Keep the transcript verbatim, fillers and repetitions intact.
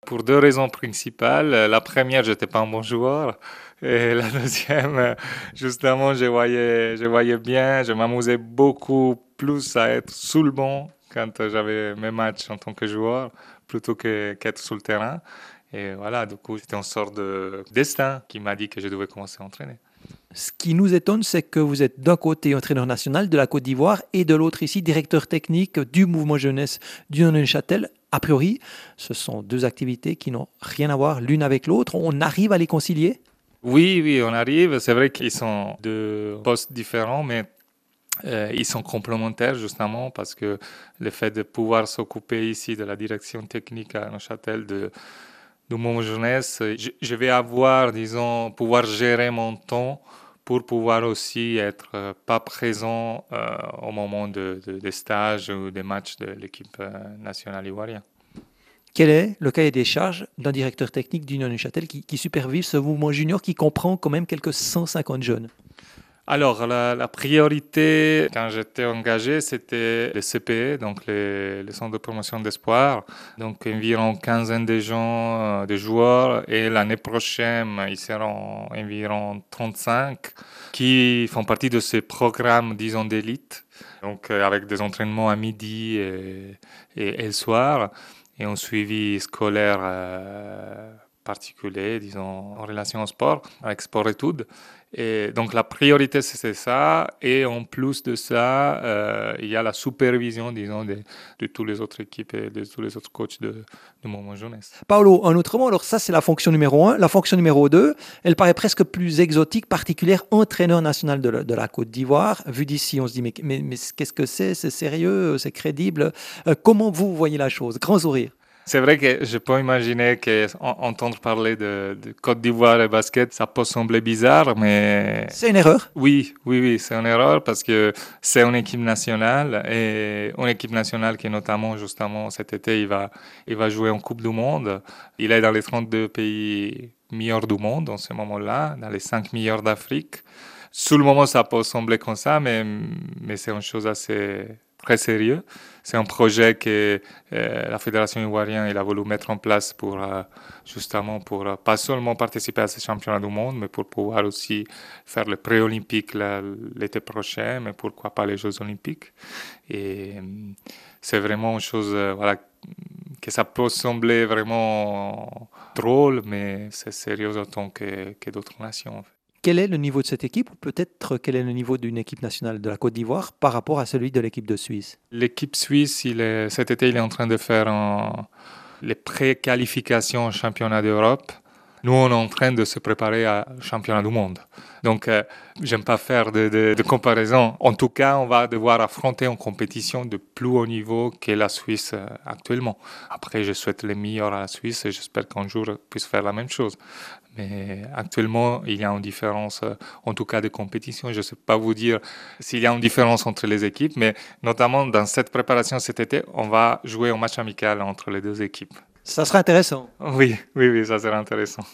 Pour deux raisons principales. La première, je n'étais pas un bon joueur. Et la deuxième, justement, je voyais, je voyais bien, je m'amusais beaucoup plus à être sous le banc quand j'avais mes matchs en tant que joueur, plutôt que, qu'être sur le terrain. Et voilà, du coup, c'était une sorte de destin qui m'a dit que je devais commencer à entraîner. Ce qui nous étonne, c'est que vous êtes d'un côté entraîneur national de la Côte d'Ivoire et de l'autre ici directeur technique du mouvement jeunesse du Neuchâtel. A priori, ce sont deux activités qui n'ont rien à voir l'une avec l'autre. On arrive à les concilier? Oui, oui, on arrive. C'est vrai qu'ils sont deux postes différents, mais euh, ils sont complémentaires justement parce que le fait de pouvoir s'occuper ici de la direction technique à Neuchâtel de, de mon jeunesse, je, je vais avoir, disons, pouvoir gérer mon temps pour pouvoir aussi être euh, pas présent euh, au moment de, de, des stages ou des matchs de l'équipe euh, nationale ivoirienne. Quel est le cahier des charges d'un directeur technique d'Union Neuchâtel qui, qui supervise ce mouvement junior qui comprend quand même quelques cent cinquante jeunes? Alors, la, la priorité, quand j'étais engagé, c'était les C P E, donc les, les centres de promotion d'espoir. Donc, environ quinzaine de gens, euh, de joueurs. Et l'année prochaine, ils seront environ trente-cinq qui font partie de ces programmes, disons, d'élite. Donc, euh, avec des entraînements à midi et, et, et le soir. Et un suivi scolaire euh, particulier, disons, en relation au sport, avec sport-études. Et donc la priorité, c'est ça. Et en plus de ça, euh, il y a la supervision, disons, de, de toutes les autres équipes et de tous les autres coachs de, de Mouvement Jeunesse. Paolo, en autrement, alors ça c'est la fonction numéro un. La fonction numéro deux, elle paraît presque plus exotique, particulière, entraîneur national de la, de la Côte d'Ivoire. Vu d'ici, on se dit, mais, mais, mais qu'est-ce que c'est? C'est sérieux? C'est crédible? Euh, comment vous voyez la chose? Grand sourire. C'est vrai que je peux imaginer qu'entendre parler de, de Côte d'Ivoire et basket, ça peut sembler bizarre, mais... C'est une erreur? Oui, oui, oui, c'est une erreur parce que c'est une équipe nationale et une équipe nationale qui notamment, justement, cet été, il va, il va jouer en Coupe du Monde. Il est dans les trente-deux pays meilleurs du monde en ce moment-là, dans les cinq meilleurs d'Afrique. Sur le moment, ça peut sembler comme ça, mais, mais c'est une chose assez très sérieux. C'est un projet que euh, la Fédération ivoirienne il a voulu mettre en place pour euh, justement pour euh, pas seulement participer à ces championnats du monde, mais pour pouvoir aussi faire le pré-olympique l'été prochain, mais pourquoi pas les Jeux olympiques. Et euh, c'est vraiment une chose, euh, voilà, que ça peut sembler vraiment drôle, mais c'est sérieux autant que, que d'autres nations. En fait. Quel est le niveau de cette équipe ou peut-être quel est le niveau d'une équipe nationale de la Côte d'Ivoire par rapport à celui de l'équipe de Suisse? L'équipe suisse, il est, cet été, il est en train de faire un, les pré-qualifications au championnat d'Europe. Nous, on est en train de se préparer au championnat du monde. Donc, euh, j'aime pas faire de, de, de comparaison. En tout cas, on va devoir affronter une compétition de plus haut niveau que la Suisse euh, actuellement. Après, je souhaite le meilleur à la Suisse et j'espère qu'un jour, on puisse faire la même chose. Mais actuellement, il y a une différence, euh, en tout cas de compétition. Je ne sais pas vous dire s'il y a une différence entre les équipes, mais notamment dans cette préparation cet été, on va jouer un match amical entre les deux équipes. Ça sera intéressant. Oui, oui, oui, ça sera intéressant.